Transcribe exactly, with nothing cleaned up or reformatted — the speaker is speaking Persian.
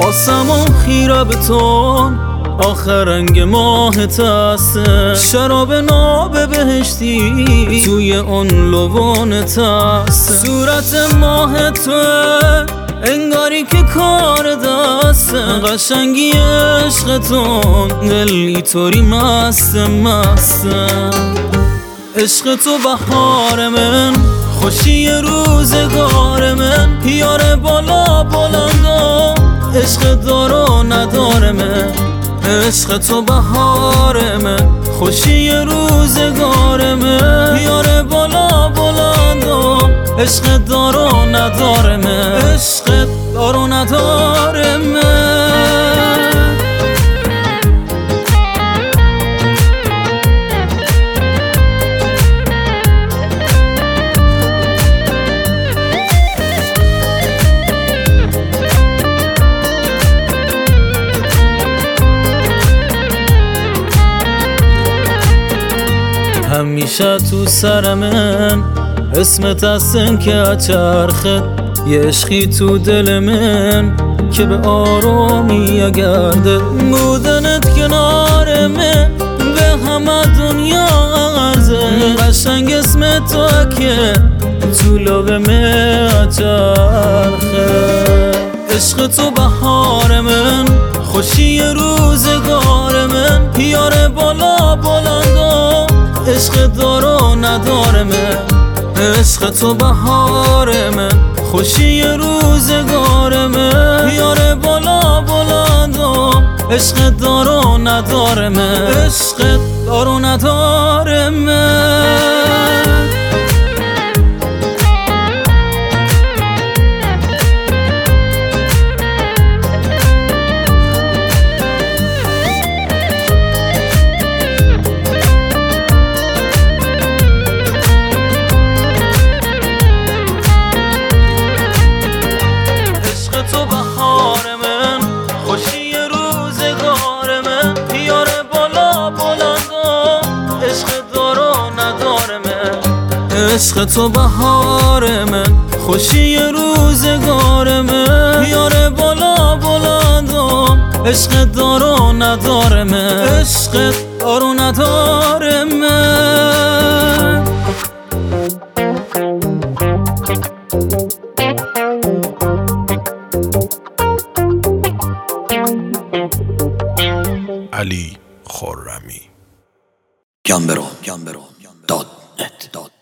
آسمون خیره به تون، آخر رنگ ماه تسته، شراب ناب بهشتی توی اون لبان تسته. صورت ماه توه انگاری که کار دسته، قشنگی عشقتون دلی طوری مست مسته. عشق تو بهار من، خوشی روزگار من، یار بالا بلندا عشق دار و ندار من. عشق تو بهار من، خوشی روزگار من، یار بالا بلندا عشق دار و ندار من. عشق دار و ندار من. همیشه تو سر من اسمت هستن که چرخت، یه عشقی تو دل من که به آرامی گرده. بودنت کنار من به همه دنیا عرضه، قشنگ اسم تو که تو لب من چرخه. عشق تو بهار من، خوشی روزگار من، یار بالا بلندا عشق دار و ندار من. عشق تو بهار من، خوشی روزگار من، یار بالا بلندا عشق دار و ندار من. عشق دار و ندار من. عشق تو بهار من، خوشی روزگار من، یار بالا بلندا عشق دار و ندار من. عشق دار و ندار من. علی خرمی. گمبرو دات نت